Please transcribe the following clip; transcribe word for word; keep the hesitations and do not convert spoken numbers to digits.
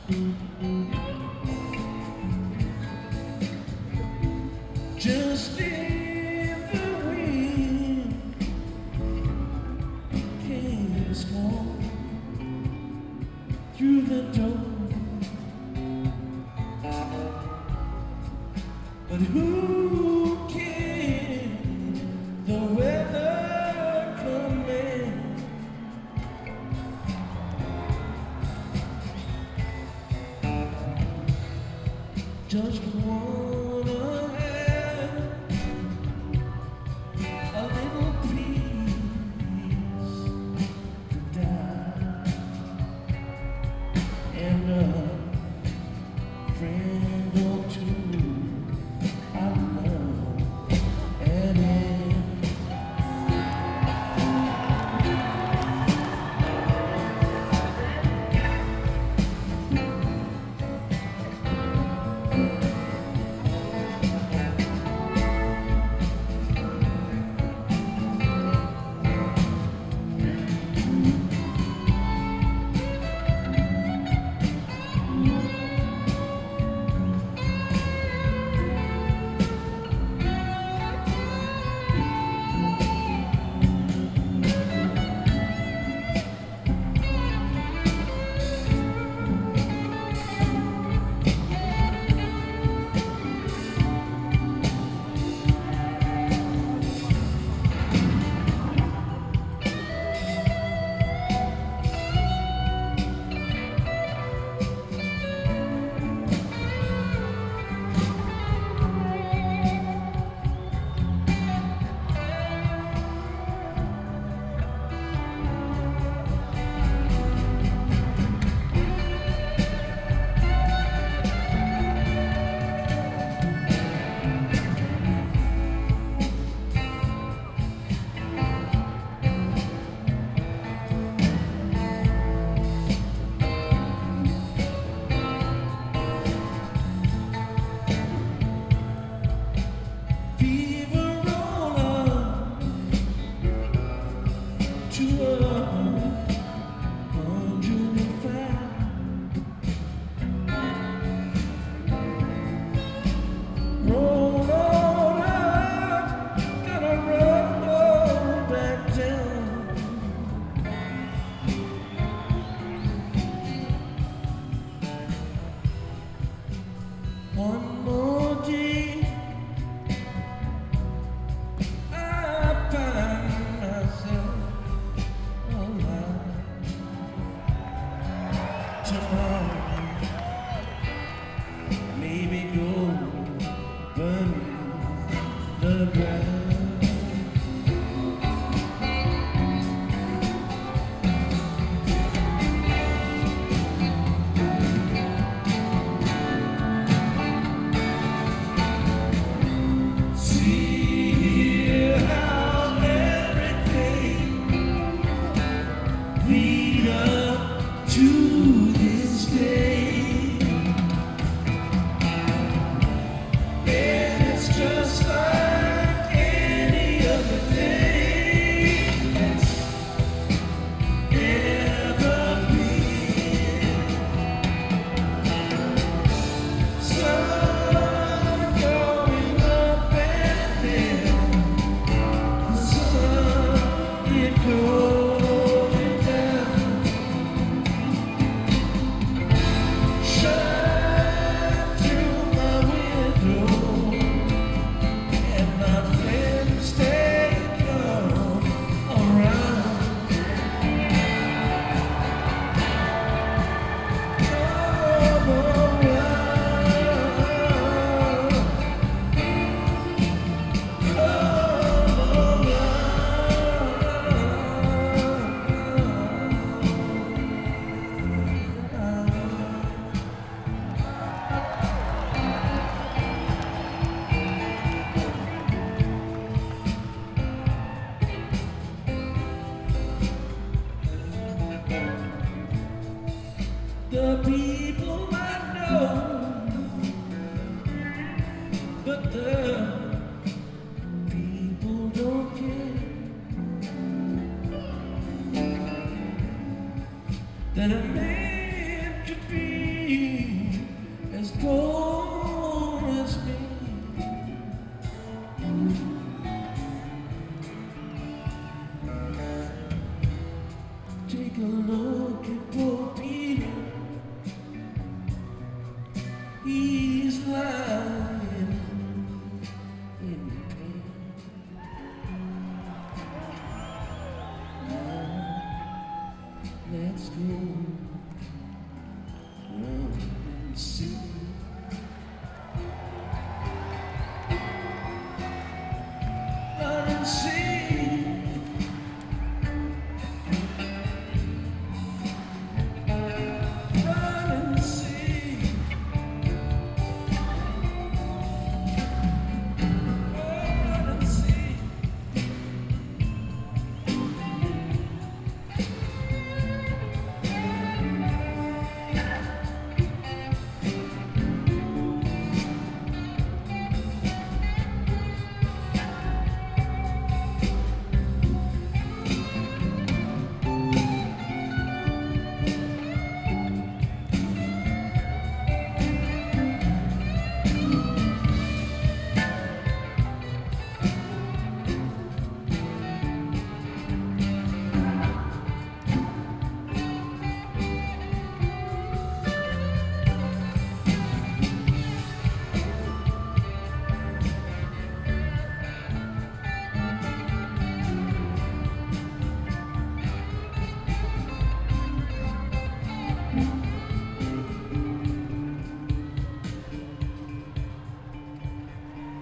Just if the wind came strong through the door, but who can the weather command? Just wanna have a little peace to die, and a friend or two I love and in. One more day, I find myself alive. Tomorrow, maybe go beneath the ground. To this day, and it's just like any other day that's ever been. Sun going up and down, the sun it goes. The people I know, but the people don't care that I'm meant to be promise me take a look at poor Peter. He's lying in the pain. Now let's go round and see.